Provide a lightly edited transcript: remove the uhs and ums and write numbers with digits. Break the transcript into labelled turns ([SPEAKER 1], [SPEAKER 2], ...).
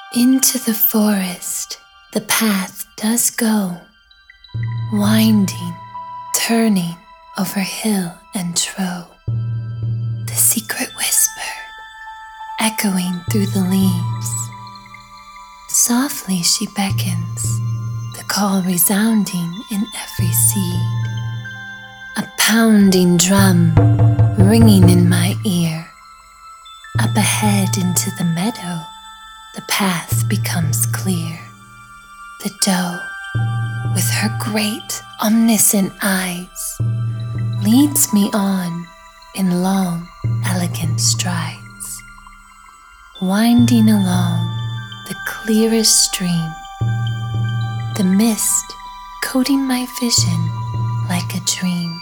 [SPEAKER 1] Into the forest the path does go, winding, turning over hill and trough. The secret whisper echoing through the leaves. Softly she beckons, the call resounding in every seed. A pounding drum ringing in my ear. Up ahead into the meadow, the path becomes clear. The doe, with her great omniscient eyes, leads me on in long, elegant strides, winding along the clearest stream, the mist coating my vision like a dream.